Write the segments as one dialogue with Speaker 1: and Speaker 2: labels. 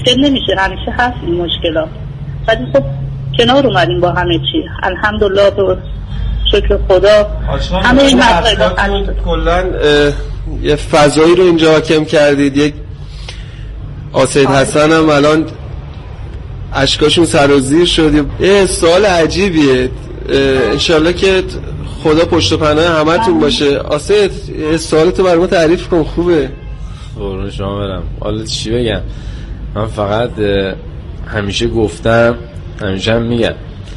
Speaker 1: که نمیشه، همیشه هست این مشکلات، ولی خب کنار اومدیم با همه چی الحمدلله و شکر خدا. همه این مسائل
Speaker 2: کلا یه فضایی رو اینجا حاکم کردید. یک آسید حسن هم الان اشکاشون سرازیر شد. یه سوال عجیبیه، انشالله که خدا پشت و پناه همتون باشه. آسید سوالتو برای ما تعریف کن. خوبه؟
Speaker 3: قربون شما برم. حالا چی بگم، من فقط همیشه گفتم، همیشه هم میگم،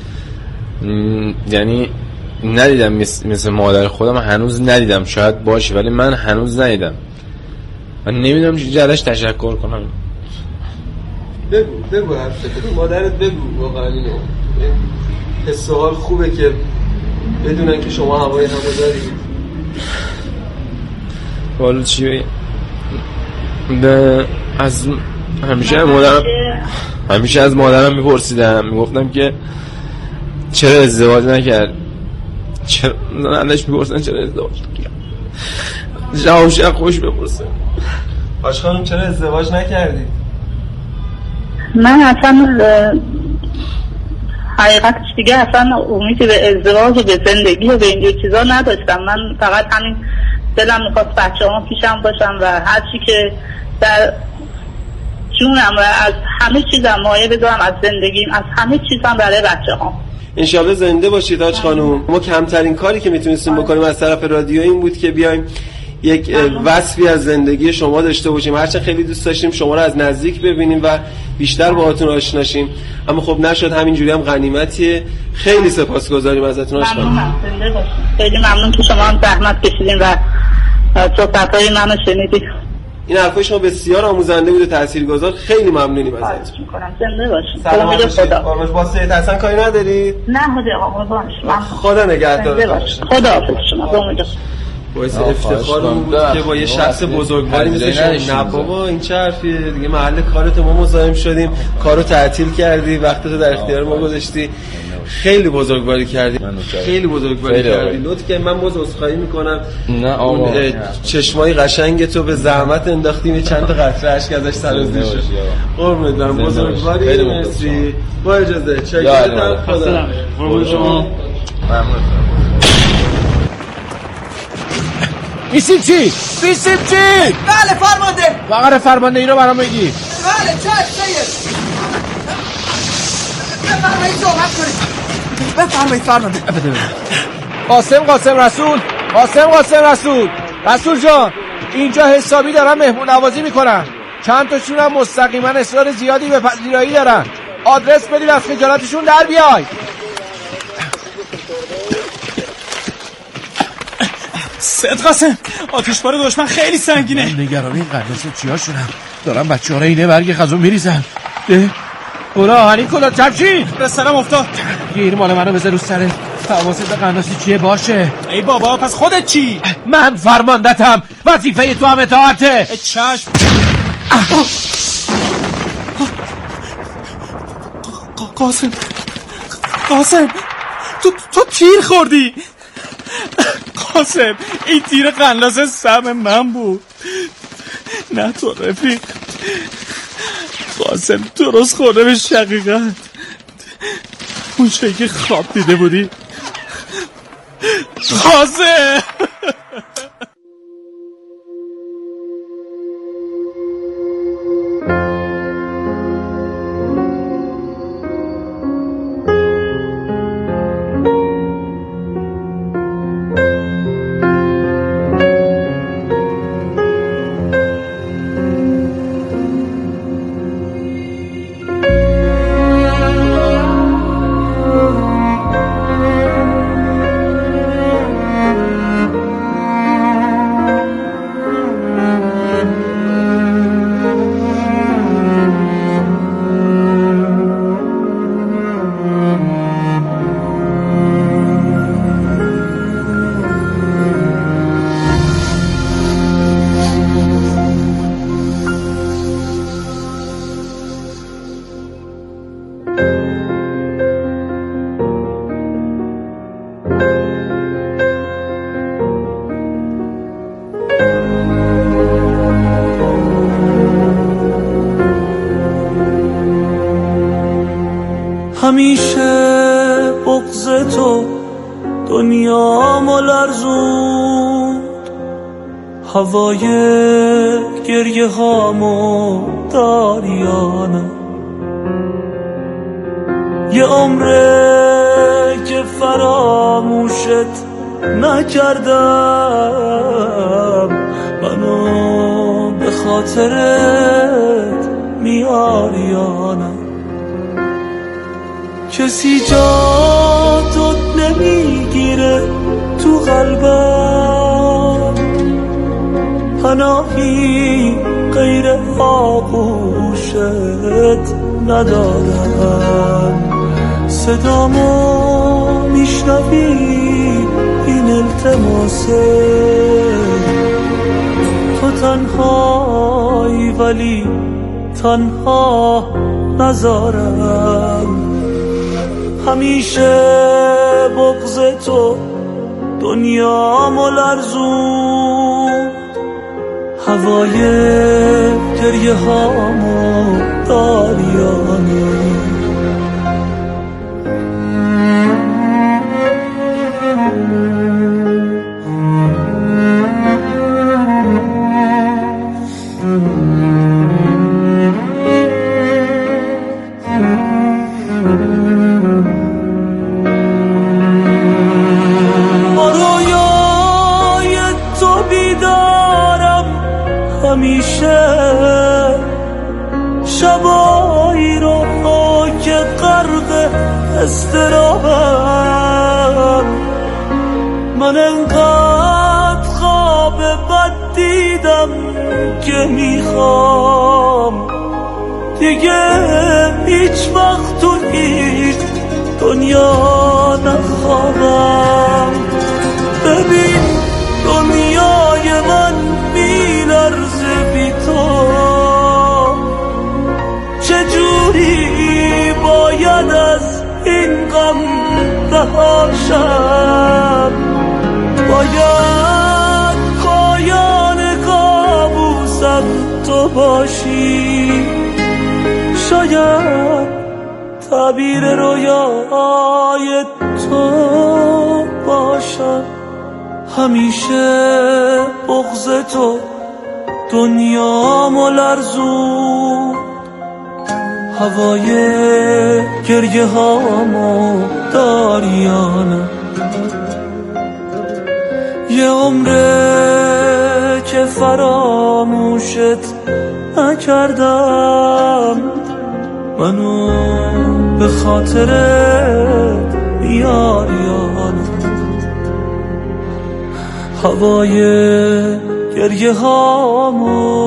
Speaker 3: یعنی ندیدم مثل مادر خودم، هنوز ندیدم، شاید باشه ولی من هنوز ندیدم. من نمیدونم چی ازش تشکر کنم.
Speaker 2: بگو حرفتو مادرت بگو. واقعا اینو حس و حال خوبه که بدونن که شما هوای همو دارید.
Speaker 3: حالا چی بگم، از همیشه از مادرم میپرسیدم، میگفتم که چرا ازدواج نکرد، چرا ازش میپرسن چرا ازدواج نکرد، جوابش خوش بپرسه.
Speaker 2: آش خانم چرا ازدواج نکردی؟
Speaker 1: من اصلا حقیقتش دیگه اصلا امیدی به ازدواج و به زندگی و به اینجور چیزا نداشتم. من فقط همین دلم میخواست بچه‌هام پیشم باشم و هر چی که در جونم و از همه چیزم مایه بذارم از زندگیم، از همه چیزم برای بچه‌هام.
Speaker 2: انشالله زنده باشید حاج خانم. ما کمترین کاری که میتونستیم بکنیم از طرف رادیو این بود که بیایم یک وصفی از زندگی شما داشته باشیم. هرچند خیلی دوست داشتیم شما رو از نزدیک ببینیم و بیشتر باهاتون آشنا شیم، اما خب نشد. همینجوری هم غنیمتیه. خیلی سپاسگزاریم ازتون حاج خانم.
Speaker 1: خیلی ممنون که شما هم زحمت کشیدین و صحبت‌های منو شنیدید.
Speaker 2: این حرفای شما بسیار آموزنده بود و تاثیرگذار. خیلی ممنونیم ازتون.
Speaker 1: زنده باشین.
Speaker 2: سلام باشید. قربان با سید حسن کاری ندارید؟
Speaker 1: نه قربان شما.
Speaker 2: خدا نگهدار.
Speaker 1: خدا حافظ شما.
Speaker 2: باعث افتخارمون بود که با یه شخص بزرگواری مثل شما. نه بابا این چه حرفیه دیگه، محل کارت ما مزاحم شدیم، کارو تعطیل کردی، وقتتو در اختیار ما گذاشتی. خیلی بزرگواری کردی، خیلی بزرگواری کردی. لطف که من باز عذرخواهی میکنم.
Speaker 3: نه آقا،
Speaker 2: چشمای قشنگ تو به زحمت انداختیم، چند تا قطره اشک ازش سرازیر شد. قربونت برم، بزرگواری. مرسی. با اجازه چاکرتم. خدا قربون شما.
Speaker 3: ممنون.
Speaker 4: بیسیم چی؟ بله فرمانده. وقت فرمانده این رو برام بگی. بله چشم سید. بفرمایید صحبت کنید. بفرمایید فرمانده. قاسم رسول جان، اینجا حسابی دارن مهمون نوازی میکنن، چند تاشون هم مستقیما اصرار زیادی به پذیرایی دارن. آدرس بدید از خجالتشون در بیای.
Speaker 5: سید قاسم، آتشبار دشمن خیلی سنگینه.
Speaker 4: من نگران این قناص چیاشونم، دارن بچه‌ها رو اینه برگ خزون میریزن. ده اونا آهنی کلا ترچین
Speaker 5: به سلام افتاد.
Speaker 4: گیر مال منو بذار رو سرت. حواست به قناصی چیه باشه.
Speaker 5: ای بابا پس خودت چی؟
Speaker 4: من فرماندتم، وظیفه تو هم اطاعته.
Speaker 5: چشم. قاسم تو تیر خوردی. قاسم این تیر قناص سهم من بود، نه تو رفیق. قاسم درست خورده به شقیقت، اون چایی که خواب دیده بودی. قاسم
Speaker 6: همیشه بغض تو دنیامو لرزوند، هوای گریه هامو داریانم. یه عمره که فراموشت نکردم، منو به خاطرت میاریانم. کسی جا تو نمیگیره تو قلبم، پناهی غیر آغوشت ندارم. صدامو میشنوی این التماسه، تو تنهایی ولی تنها نذارم. همیشه بغض تو دنیامو لرزوند، هوای گریه هامو داریانم. همیشه شبایی رو که غرق اضطرابم، من انقدر خواب بد دیدم که میخوام دیگه هیچ وقت تو هیچ دنیا نخوابم. ببین دنیای من میلرزه بی تو، چجوری باید از این غم رهاشم؟ باید پایان کابوسم تو باشی، شاید تعبیر رویای تو باشم. همیشه بغض تو دنیامو لرزوند، هوای گریه هامو داریانم. یه عمره که فراموشت نکردم، منو به خاطرت میاریانم. هوای گریه هامو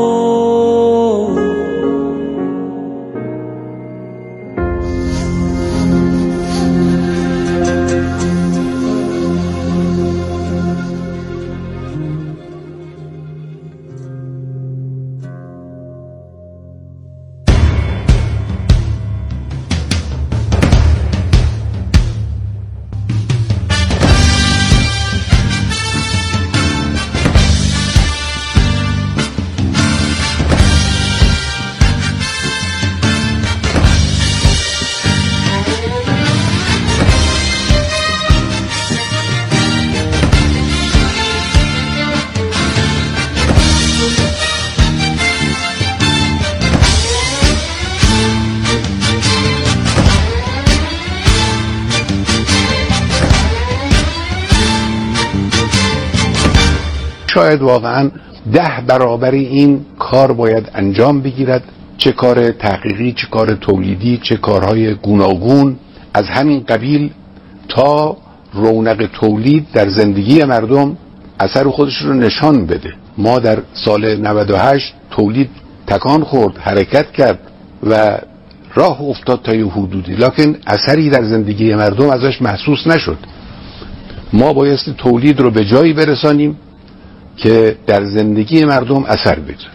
Speaker 7: شاید واقعا 10 برابر این کار باید انجام بگیرد، چه کار تحقیقی، چه کار تولیدی، چه کارهای گوناگون از همین قبیل، تا رونق تولید در زندگی مردم اثر خودش رو نشان بده. ما در سال 98 تولید تکان خورد، حرکت کرد و راه افتاد تا یه حدودی، لکن اثری در زندگی مردم ازش محسوس نشد. ما بایستی تولید رو به جایی برسانیم که در زندگی مردم اثر بگذاره.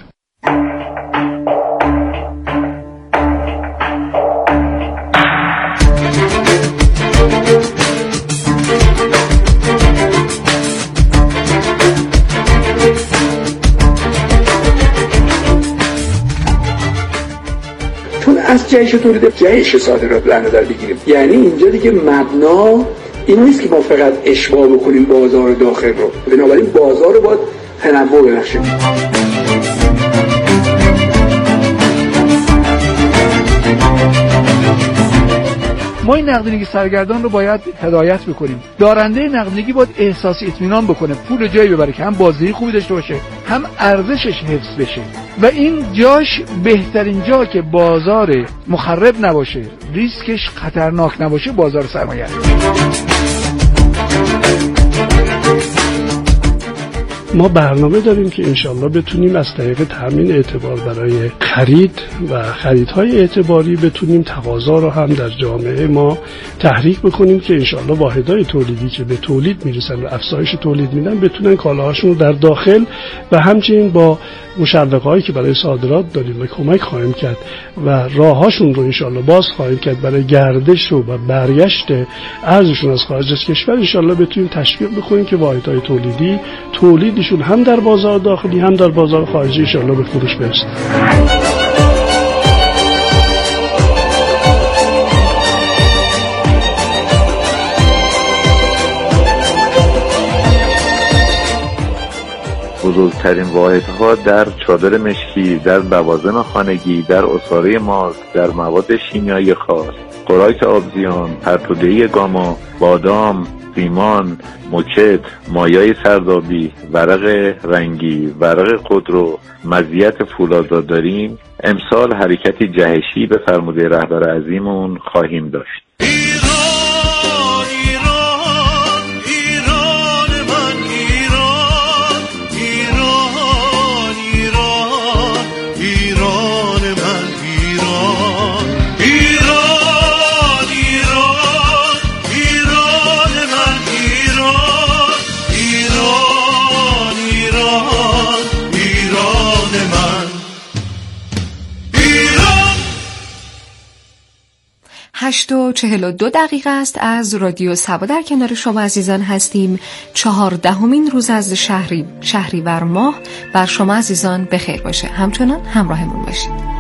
Speaker 8: از جهش تولید جهش صادرات در نظر بگیریم. یعنی اینجا دیگه مبنا این نیست که ما فقط اشباع بکنیم بازار داخل رو، بنابراین بازار رو باید تنوع ببخشیم.
Speaker 9: ما این نقدینگی سرگردان رو باید هدایت بکنیم. دارنده نقدینگی باید احساس اطمینان بکنه، پول جایی ببره که هم بازدهی خوبی داشته باشه، هم ارزشش حفظ بشه و این جاش بهترین جا که بازار مخرب نباشه، ریسکش خطرناک نباشه، بازار سرمایه است.
Speaker 10: ما برنامه داریم که انشالله بتونیم از طریق تامین اعتبار برای خرید و خریدهای اعتباری بتونیم تقاضا رو هم در جامعه ما تحریک بکنیم که انشالله واحدهای تولیدی که به تولید میرسن و افزایش تولید میدن بتونن کالاهاشون رو در داخل و همچنین با مشوقهایی که برای صادرات داریم و کمک خواهیم کرد و راههاشون رو انشالله باز خواهیم کرد برای گردش و برگشت ارزششون از خارج از کشور، انشالله بتونیم تشویق بکنیم که واحدهای تولیدی تولیدشون هم در بازار داخلی هم در بازار خارجی انشالله به فروش برسه.
Speaker 11: بزرگترین واحدها در چادر مشکی، در لوازم خانگی، در عصاره ماست، در مواد شیمیایی خاص، خوراک آبزیان، پرتوده‌ای گاما، بادام، ریمان، موکت، مایای سردابی، ورق رنگی، ورق خودرو، مزیت فولادزاد داریم. امسال حرکتی جهشی به فرموده رهبر عظیمون خواهیم داشت.
Speaker 12: هشت و 42 دقیقه است از رادیو سبا در کنار شما عزیزان هستیم. 14مین روز از شهریور ماه بر شما عزیزان بخیر باشه. همچنان همراهمون باشید.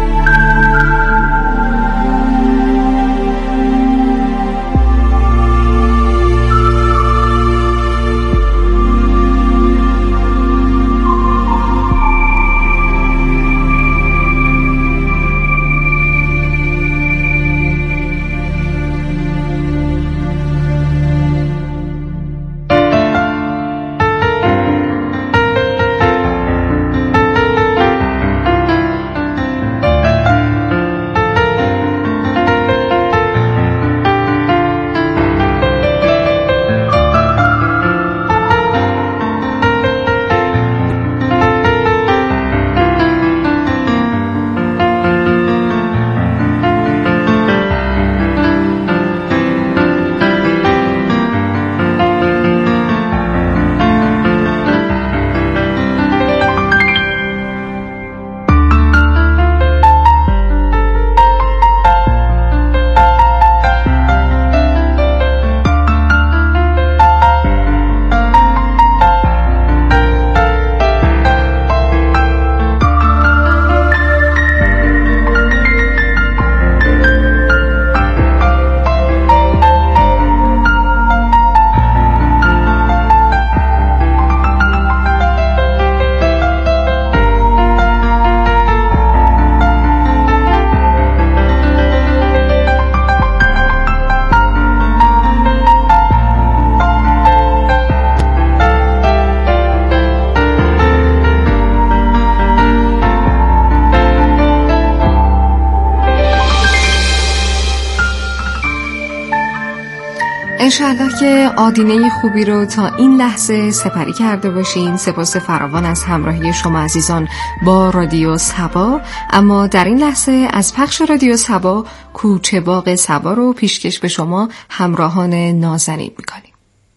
Speaker 12: انشاءالله که آدینه خوبی رو تا این لحظه سپری کرده باشین. سپاس فراوان از همراهی شما عزیزان با رادیو سبا. اما در این لحظه از پخش رادیو سبا کوچه باغ سبا رو پیشکش به شما همراهان نازنین میکنیم.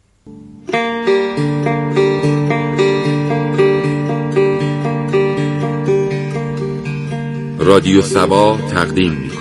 Speaker 13: رادیو سبا تقدیم می‌کند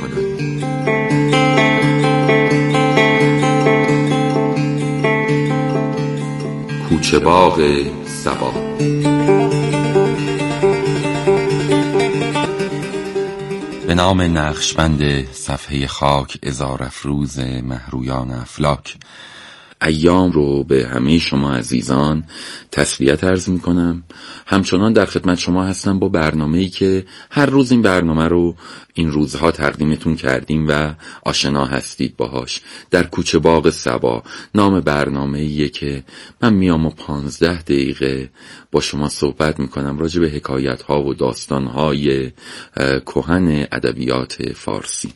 Speaker 13: کوچه باغ سبا.
Speaker 14: به
Speaker 13: نام نقشبند صفحه خاک عذار افروز مهرویان افلاک. ایام رو به همه شما عزیزان تسلیت عرض می کنم. همچنان در خدمت شما هستم با برنامه‌ای که هر روز این برنامه رو این روزها تقدیمتون کردیم و آشنا هستید باهاش. در کوچه باغ صبا نام برنامه‌ایه که من میام و 15 دقیقه با شما صحبت می کنم راجع به حکایت‌ها و داستان‌های کهن ادبیات فارسی.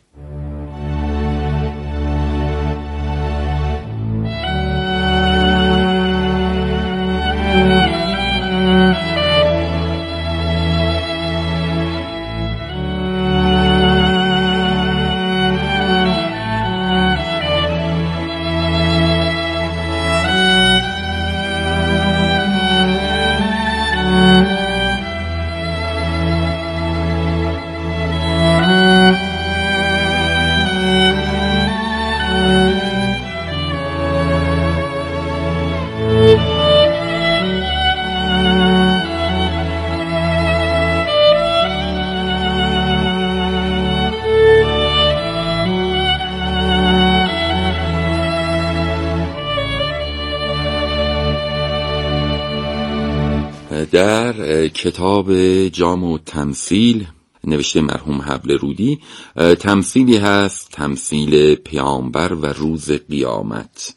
Speaker 13: در کتاب جام و تمثیل نوشته مرحوم حبل رودی تمثیلی هست، تمثیل پیامبر و روز قیامت.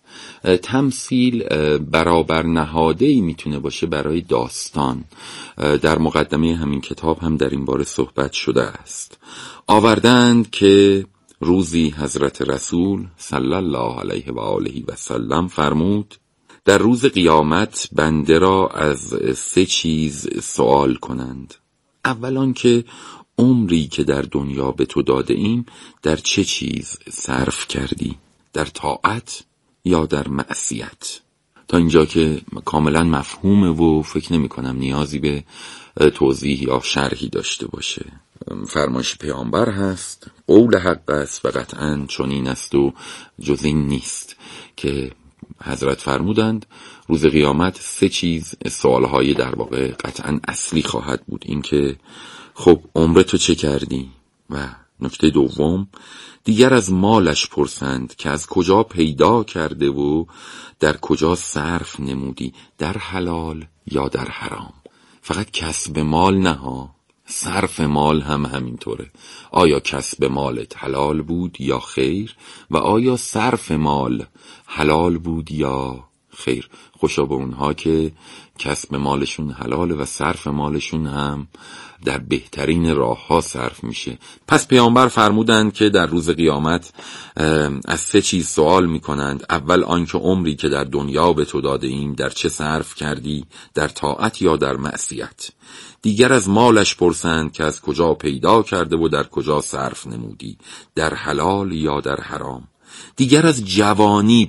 Speaker 13: تمثیل برابر نهاده‌ای میتونه باشه برای داستان. در مقدمه همین کتاب هم در این باره صحبت شده است. آوردند که روزی حضرت رسول صلی الله علیه و آله و سلم فرمود در روز قیامت بنده را از 3 چیز سوال کنند. اول که عمری که در دنیا به تو داده ایم در چه چیز صرف کردی؟ در طاعت یا در معصیت؟ تا اینجا که کاملا مفهومه و فکر نمی کنم نیازی به توضیح یا شرحی داشته باشه. فرمایش پیامبر هست، قول حق است و قطعاً چنین است و جز این نیست که حضرت فرمودند روز قیامت 3 چیز سوالهای در واقع قطعاً اصلی خواهد بود. این که خب عمر تو چه کردی؟ و نکته دوم دیگر از مالش پرسند که از کجا پیدا کرده و در کجا صرف نمودی، در حلال یا در حرام. فقط کسب مال نه ها، صرف مال هم همینطوره. آیا کسب مالت حلال بود یا خیر و آیا صرف مال حلال بود یا خیر؟ خوشا به اونها که کسب مالشون حلاله و صرف مالشون هم در بهترین راه ها صرف میشه. پس پیامبر فرمودند که در روز قیامت از 3 چیز سوال میکنند. اول آنکه عمری که در دنیا به تو داده ایم در چه صرف کردی، در طاعت یا در معصیت؟ دیگر از مالش پرسند که از کجا پیدا کرده و در کجا صرف نمودی، در حلال یا در حرام؟ دیگر از جوانی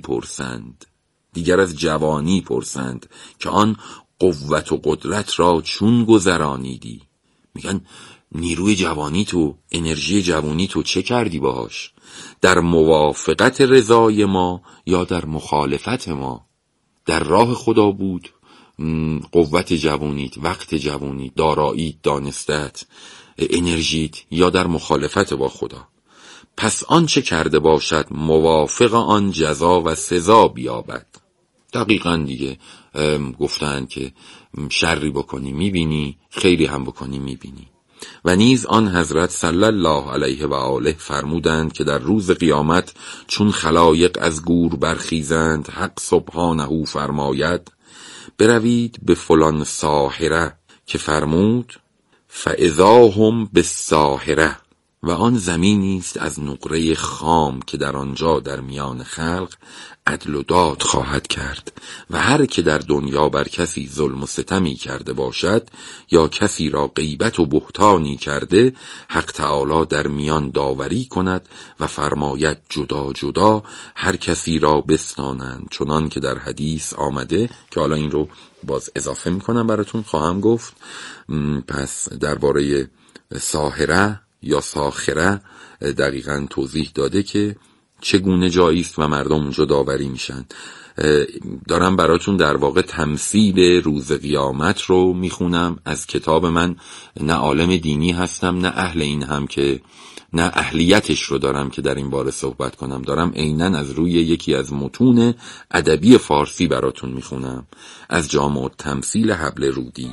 Speaker 13: پرسند که آن قوت و قدرت را چون گذرانیدی. میگن نیروی جوانی تو، انرژی جوانی تو چه کردی باهاش؟ در موافقت رضای ما یا در مخالفت ما؟ در راه خدا بود قوت جوانیت، وقت جوانیت، داراییت، دانستت، انرژیت، یا در مخالفت با خدا؟ پس آن چه کرده باشد موافق آن جزا و سزا بیابد. دقیقاً دیگه گفتن که شری بکنی میبینی، خیری هم بکنی میبینی. و نیز آن حضرت صلی الله علیه و آله فرمودند که در روز قیامت چون خلایق از گور برخیزند حق سبحانه فرماید بروید به فلان ساحره که فرمود فاذا هم بالساحره، و آن زمینی است از نقره خام که در آنجا در میان خلق عدل و داد خواهد کرد و هر که در دنیا بر کسی ظلم و ستمی کرده باشد یا کسی را غیبت و بهتانی کرده، حق تعالی در میان داوری کند و فرماید جدا جدا هر کسی را بستانند، چنان که در حدیث آمده که حالا این رو باز اضافه میکنم براتون خواهم گفت. پس درباره ساحره یا ساخره دقیقاً توضیح داده که چگونه جایی است و مردم اونجا داوری میشن. دارم براتون در واقع تمثیل روز قیامت رو میخونم از کتاب من. نه عالم دینی هستم نه اهل این هم که نه اهلیتش رو دارم که در این باره صحبت کنم، دارم عیناً از روی یکی از متون ادبی فارسی براتون میخونم از جامع التمثیل حبل رودی.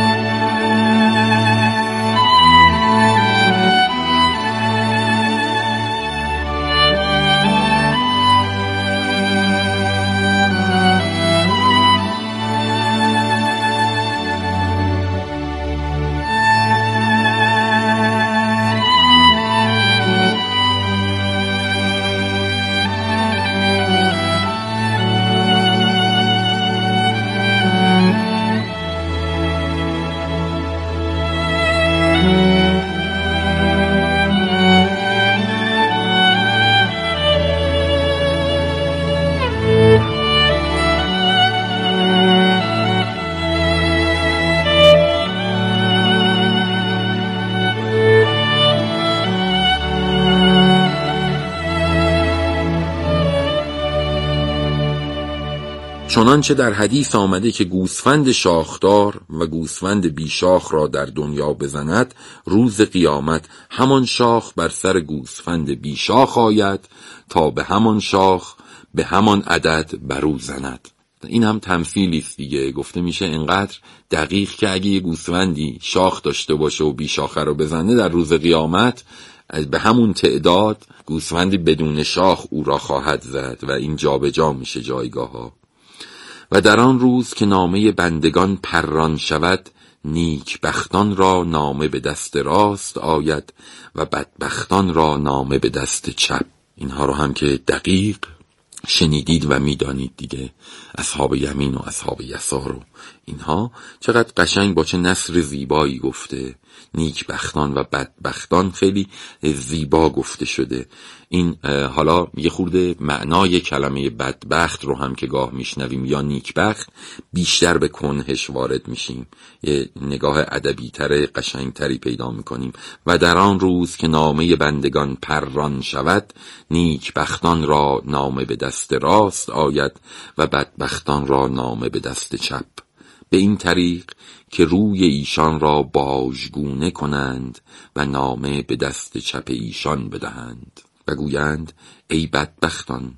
Speaker 13: چنانچه در حدیث آمده که گوسفند شاخدار و گوسفند بیشاخ را در دنیا بزند، روز قیامت همان شاخ بر سر گوسفند بیشاخ آید تا به همان شاخ به همان عدد برو زند. این هم تمثیلی است دیگه. گفته میشه انقدر دقیق که اگه یه گوسفندی شاخ داشته باشه و بیشاخه رو بزنه، در روز قیامت به همون تعداد گوسفندی بدون شاخ او را خواهد زد و این جابجا میشه جایگاه ها. و در آن روز که نامه بندگان پران شود، نیک بختان را نامه به دست راست آید و بدبختان را نامه به دست چپ. اینها رو هم که دقیق شنیدید و میدانید دیگه، اصحاب یمین و اصحاب یسار و اینها چقدر قشنگ با چه نثر زیبایی گفته. نیک بختان و بدبختان خیلی زیبا گفته شده. این حالا یه خورده معنای کلمه بدبخت رو هم که گاه میشنویم یا نیکبخت بیشتر به کنهش وارد میشیم، یه نگاه ادبی تر قشنگ تری پیدا میکنیم. و در آن روز که نامه بندگان پران شود، نیک بختان را نامه به دست راست آید و بدبختان را نامه به دست چپ، به این طریق که روی ایشان را باژگونه کنند و نامه به دست چپ ایشان بدهند و گویند ای بدبختان،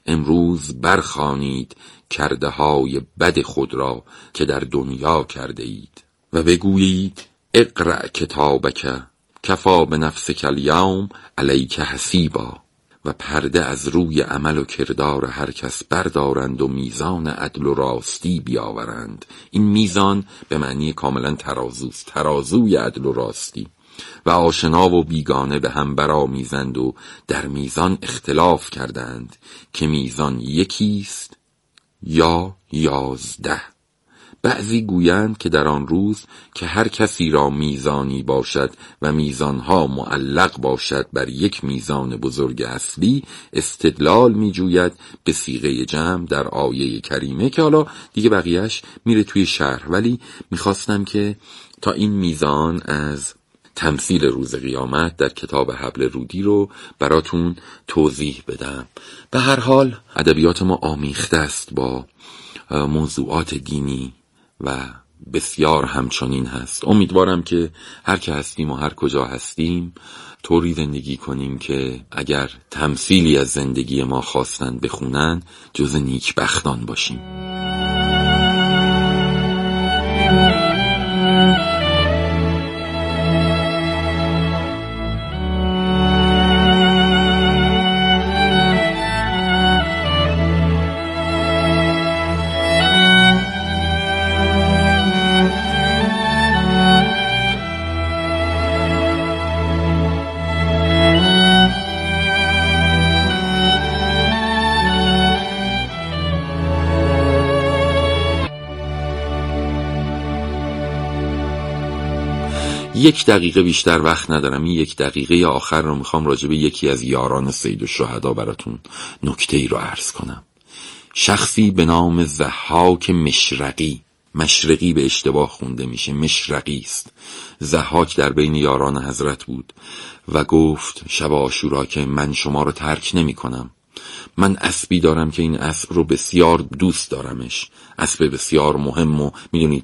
Speaker 13: امروز برخوانید کرده های بد خود را که در دنیا کرده اید و بگویید اقرأ کتابک کفا بنفسک الیوم علیک حسیبا، و پرده از روی عمل و کردار هر کس بردارند و میزان عدل و راستی بیاورند. این میزان به معنی کاملا ترازوست، ترازوی عدل و راستی. و آشنا و بیگانه به هم برآمیزند و در میزان اختلاف کردند که میزان یکیست یا 11. بعضی گویند که در آن روز که هر کسی را میزانی باشد و میزانها معلق باشد بر یک میزان بزرگ اصلی، استدلال میجوید به صیغه جمع در آیه کریمه که حالا دیگه بقیهش میره توی شرح، ولی میخواستم که تا این میزان از تمثیل روز قیامت در کتاب حبل رودی رو براتون توضیح بدم. به هر حال ادبیات ما آمیخته است با موضوعات دینی و بسیار همچنین هست. امیدوارم که هر که هستیم و هر کجا هستیم طوری زندگی کنیم که اگر تمثیلی از زندگی ما خواستن بخونن جز نیکبختان باشیم. یک دقیقه بیشتر وقت ندارم. این یک دقیقه آخر رو میخوام راجع به یکی از یاران سید الشهدا براتون نکته ای رو عرض کنم. شخصی به نام ضحاک مشرقی به اشتباه خونده میشه، مشرقی است. ضحاک در بین یاران حضرت بود و گفت شب عاشورا که من شما رو ترک نمی کنم. من اسبی دارم که این اسب رو بسیار دوست دارمش، اسب بسیار مهم، و میدونید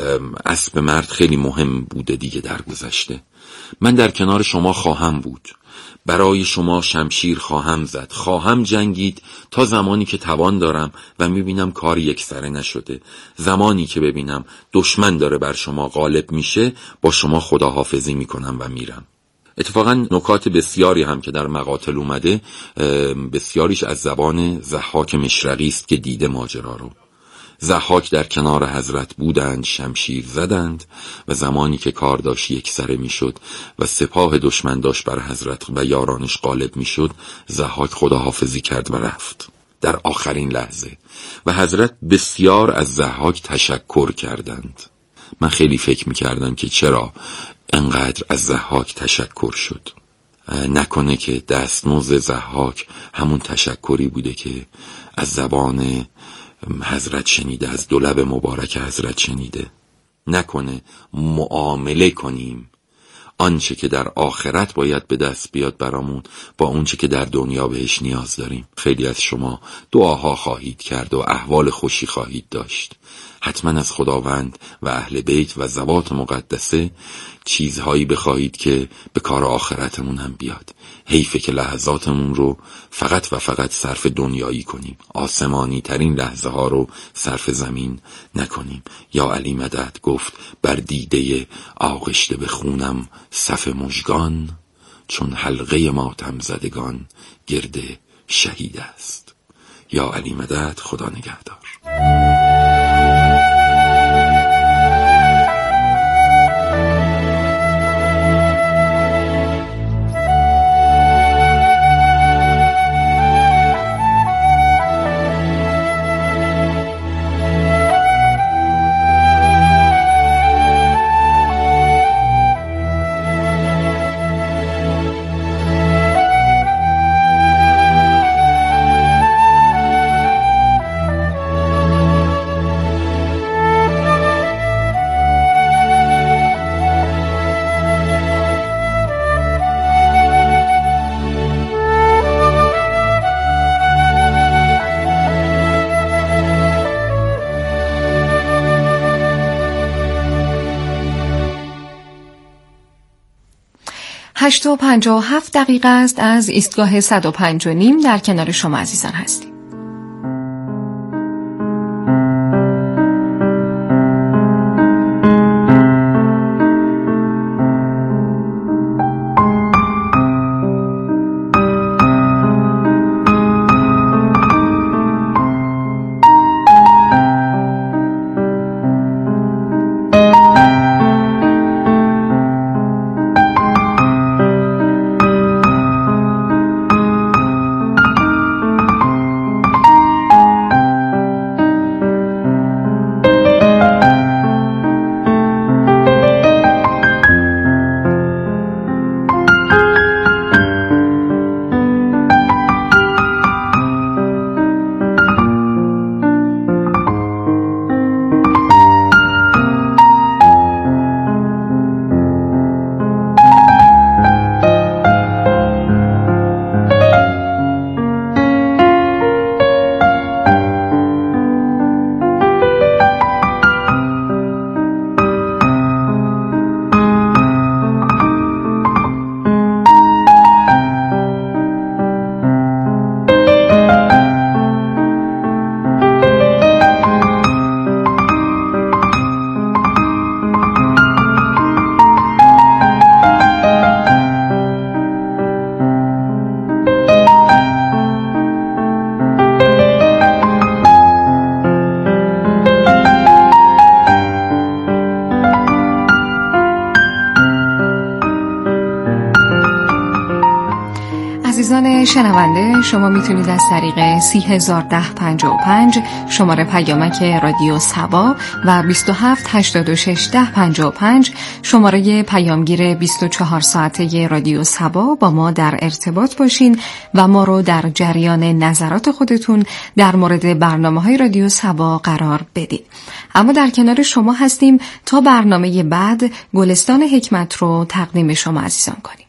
Speaker 13: اسب مرد خیلی مهم بوده دیگه در گذشته. من در کنار شما خواهم بود برای شما شمشیر خواهم زد، خواهم جنگید تا زمانی که توان دارم و میبینم کار یکسره نشده. زمانی که ببینم دشمن داره بر شما غالب میشه، با شما خداحافظی میکنم و میرم. اتفاقا نکات بسیاری هم که در مقاتل اومده، بسیاریش از زبان ضحاک مشرقی است که دیده ماجرا رو. ضحاک در کنار حضرت بودند، شمشیر زدند و زمانی که کار داشت یکسره میشد و سپاه دشمن داشت بر حضرت و یارانش غالب میشد، ضحاک خداحافظی کرد و رفت در آخرین لحظه و حضرت بسیار از ضحاک تشکر کردند. من خیلی فکر میکردم که چرا انقدر از ضحاک تشکر شد. نکنه که دستمزد ضحاک همون تشکری بوده که از زبان حضرت شنیده، از دو لب مبارک حضرت شنیده. نکنه معامله کنیم آنچه که در آخرت باید به دست بیاد برامون با اونچه که در دنیا بهش نیاز داریم. خیلی از شما دعاها خواهید کرد و احوال خوشی خواهید داشت. حتما از خداوند و اهل بیت و ذوات مقدسه چیزهایی بخواهید که به کار آخرتمون هم بیاد. حیفه که لحظاتمون رو فقط و فقط صرف دنیایی کنیم، آسمانی ترین لحظه ها رو صرف زمین نکنیم. یا علی مدد گفت بر دیده آغشته به خونم صف مژگان، چون حلقه ماتم زدگان گرد شهید است. یا علی مدد. خدا نگهدار.
Speaker 12: هشت و 57 دقیقه است از ایستگاه 105.5 در کنار شما عزیزان هستیم. عزیزان شنونده، شما میتونید از طریق 301055 شماره پیامک رادیو صبا و 27861055 شماره پیامگیر 24 ساعته رادیو صبا با ما در ارتباط باشین و ما رو در جریان نظرات خودتون در مورد برنامه‌های رادیو صبا قرار بدید. اما در کنار شما هستیم تا برنامه بعد گلستان حکمت رو تقدیم شما عزیزان کنیم.